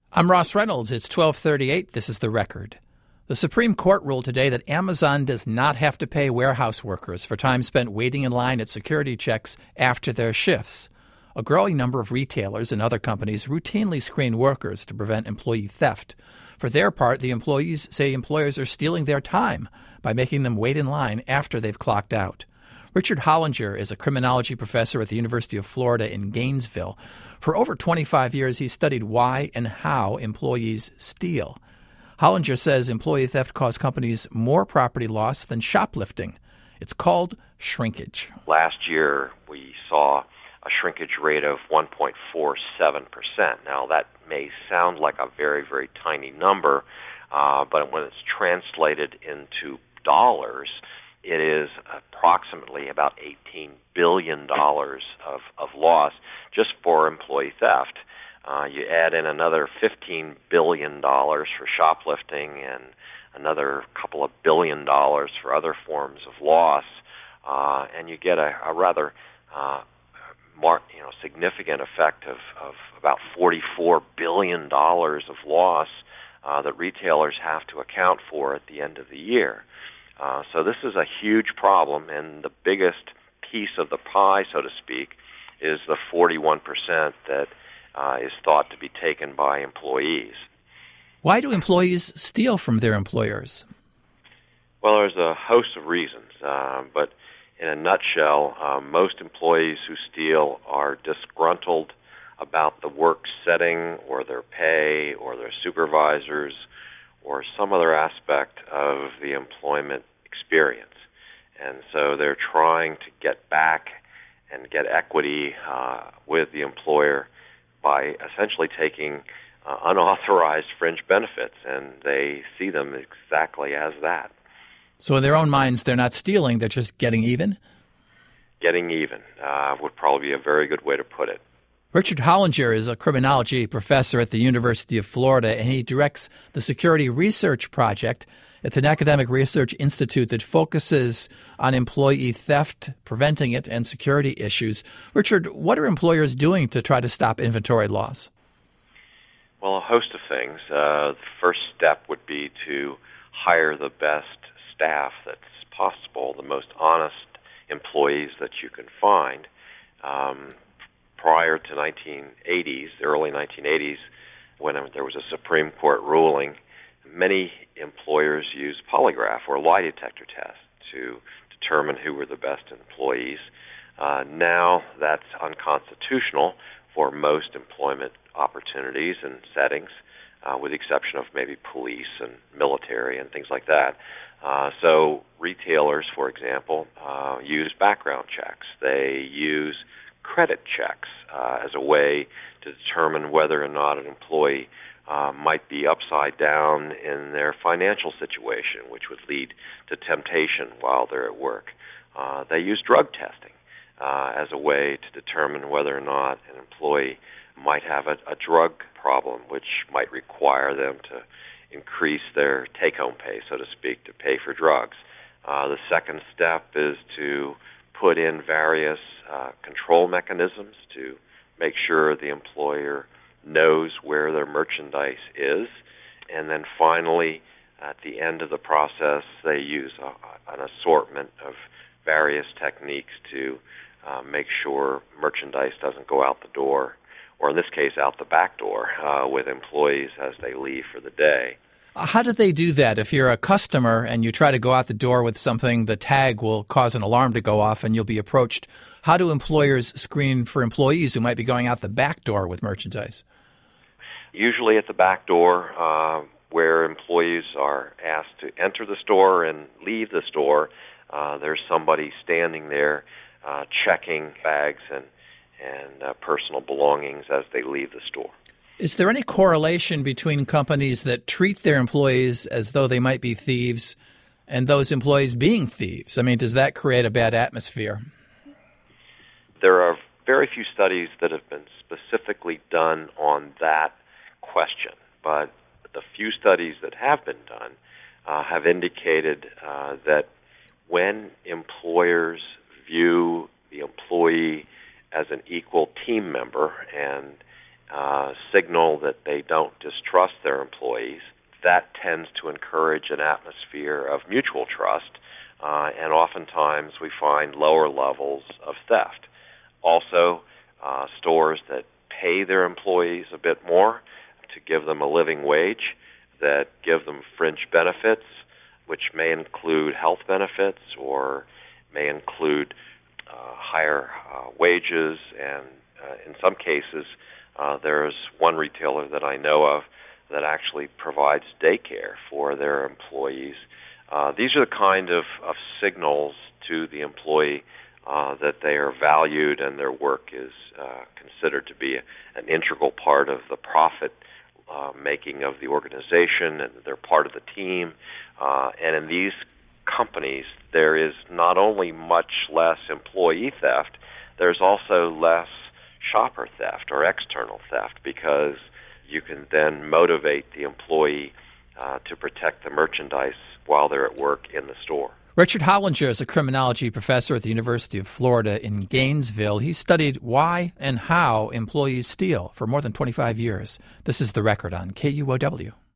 I'm Ross Reynolds. It's 12:38. This is The Record. The Supreme Court ruled today that Amazon does not have to pay warehouse workers for time spent waiting in line at security checks after their shifts. A growing number of retailers and other companies routinely screen workers to prevent employee theft. For their part, the employees say employers are stealing their time by making them wait in line after they've clocked out. Richard Hollinger is a criminology professor at the University of Florida in Gainesville. For over 25 years, he studied why and how employees steal. Hollinger says employee theft costs companies more property loss than shoplifting. It's called shrinkage. Last year, we saw a shrinkage rate of 1.47%. Now, that may sound like a very, very tiny number, but when it's translated into dollars, it is approximately about $18 billion of loss just for employee theft. You add in another $15 billion for shoplifting and another couple of $1 billion for other forms of loss, and you get a rather significant effect of about $44 billion of loss that retailers have to account for at the end of the year. So this is a huge problem, and the biggest piece of the pie, so to speak, is the 41% that is thought to be taken by employees. Why do employees steal from their employers? Well, there's a host of reasons, but in a nutshell, most employees who steal are disgruntled about the work setting or their pay or their supervisors or some other aspect of the employment experience. And so they're trying to get back and get equity with the employer by essentially taking unauthorized fringe benefits, and they see them exactly as that. So in their own minds, they're not stealing, they're just getting even? Getting even would probably be a very good way to put it. Richard Hollinger is a criminology professor at the University of Florida, and he directs the Security Research Project. It's an academic research institute that focuses on employee theft, preventing it, and security issues. Richard, what are employers doing to try to stop inventory loss? Well, a host of things. The first step would be to hire the best staff that's possible, the most honest employees that you can find. Prior to 1980s, the early 1980s, when there was a Supreme Court ruling, many employers used polygraph or lie detector tests to determine who were the best employees. Now that's unconstitutional for most employment opportunities and settings, with the exception of maybe police and military and things like that. So retailers, for example, use background checks. They use credit checks as a way to determine whether or not an employee might be upside down in their financial situation, which would lead to temptation while they're at work. They use drug testing as a way to determine whether or not an employee might have a drug problem, which might require them to increase their take-home pay, so to speak, to pay for drugs. The second step is to put in various control mechanisms to make sure the employer knows where their merchandise is. And then finally, at the end of the process, they use an assortment of various techniques to make sure merchandise doesn't go out the door, or in this case, out the back door, with employees as they leave for the day. How do they do that? If you're a customer and you try to go out the door with something, the tag will cause an alarm to go off and you'll be approached. How do employers screen for employees who might be going out the back door with merchandise? Usually at the back door, where employees are asked to enter the store and leave the store, there's somebody standing there checking bags and personal belongings as they leave the store. Is there any correlation between companies that treat their employees as though they might be thieves and those employees being thieves? I mean, does that create a bad atmosphere? There are very few studies that have been specifically done on that question, but the few studies that have been done have indicated that when employers view the employee as an equal team member and signal that they don't distrust their employees. That tends to encourage an atmosphere of mutual trust, and oftentimes we find lower levels of theft. Also, stores that pay their employees a bit more to give them a living wage, that give them fringe benefits, which may include health benefits or may include higher wages, and in some cases, there's one retailer that I know of that actually provides daycare for their employees. These are the kind of signals to the employee that they are valued and their work is considered to be an integral part of the profit making of the organization, and they're part of the team. And in these companies, there is not only much less employee theft, there's also less shopper theft or external theft, because you can then motivate the employee to protect the merchandise while they're at work in the store. Richard Hollinger is a criminology professor at the University of Florida in Gainesville. He studied why and how employees steal for more than 25 years. This is The Record on KUOW.